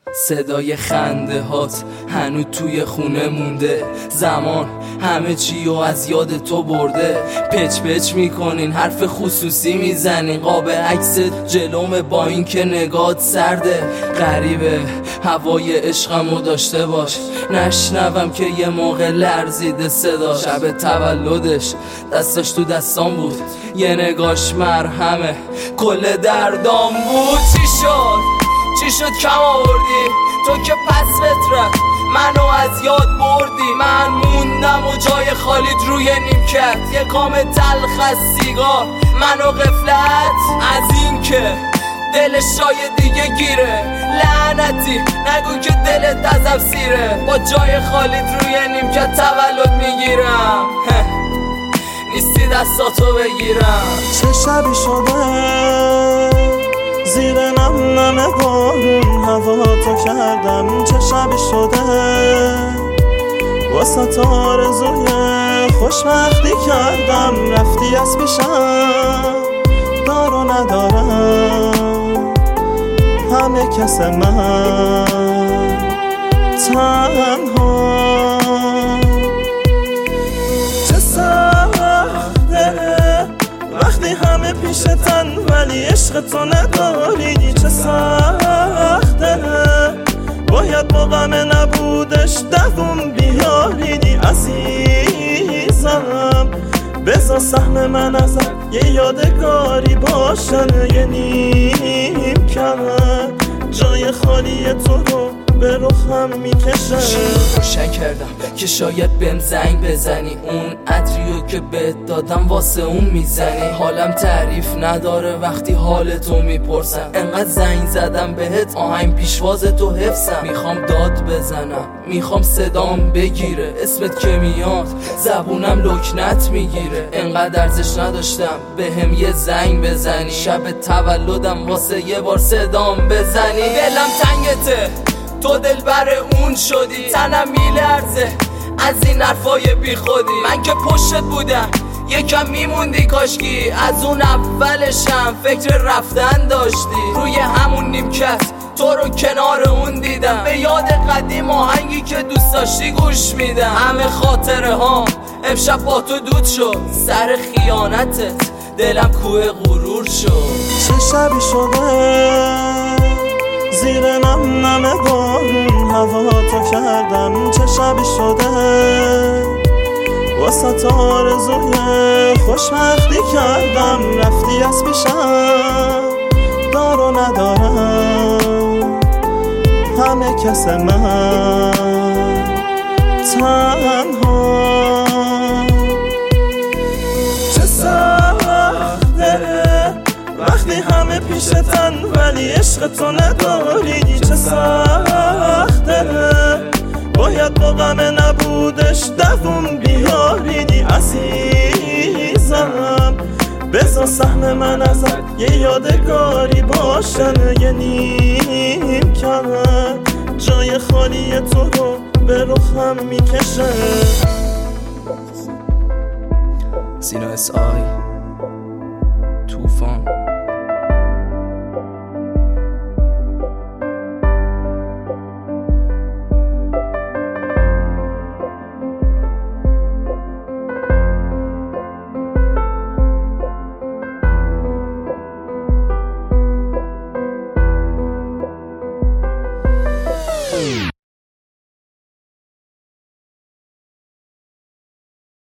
صدای خنده هات هنو توی خونه مونده، زمان همه چی رو از یاد تو برده. پچ پچ میکنین، حرف خصوصی میزنین، قاب عکس جلومه با این که نگات سرده. غریبه هوای عشقمو داشته باش، نشنوم که یه موقع لرزیده صدا. شب تولدش دستش تو دستام بود، یه نگاش مرهمه کل دردام بود. چی شد کم آوردی تو که پس بترک منو از یاد بردی. من موندم و جای خالیت روی نیمکت، یه کام تلخ از سیگار منو غفلت از این که دلش شای دیگه گیره. لعنتی نگو که دلت ازم سیره، با جای خالیت روی نیمکت تولد میگیرم. نیستی دستاتو بگیرم. چه شبی شده زیر نم نم بارون هوا تو کردم. چه شبی شده واسه تو آرزوی خوشبختی کردم. رفتی از پیشم دار و ندارم، همه کس من تنها. چه سخته وقتی همه پیشتن ولی عشق تو نداری. چه سخته باید با غم نبودش دووم بیاریدی. عزیزم بذار سهم من ازت یه یادگاری باشن، یه نیم کمر جای خالی تو رو به رخم میکشن. روشن کردم که شاید بهم زنگ بزنی، اون عطریو که بهت دادم واسه اون میزنی. حالم تعریف نداره وقتی حالتو میپرسم، انقدر زنگ زدم بهت آهنگ پیشواز تو حفظم. میخوام داد بزنم، میخوام صدام بگیره، اسمت که میاد زبونم لکنت میگیره. انقدر ارزش نداشتم بهم یه زنگ بزنی، شب تولدم واسه یه بار صدام بزنی. دلم تنگته تو دلبر اون شدی، تنم میلرزه از این حرفای بی خودی. من که پشتت بودم یکم میموندی کاشکی، از اون اولشم فکر رفتن داشتی. روی همون نیمکت تو رو کنار اون دیدم، به یاد قدیم آهنگی که دوست داشتی گوش میدم. همه خاطره ها امشب با تو دود شد، سر خیانتت دلم کوه غرور شد. چه شبی شده زیر نم نم بارون هوا تو کردم. چه شبی شده واسه تو آرزوی خوشبختی کردم. رفتی از پیشم دار و ندارم، همه کس من تنها. چه سخته وقتی همه پیشتن ولی عشق تو نداری. چه سخته باید با غم نبودش دووم بیاریدی. عزیزم بذار سهم من ازت یه یادگاری باشن، یه نیم کمر جای خالی تو رو به رخم میکشه. سینا اس آی طوفان.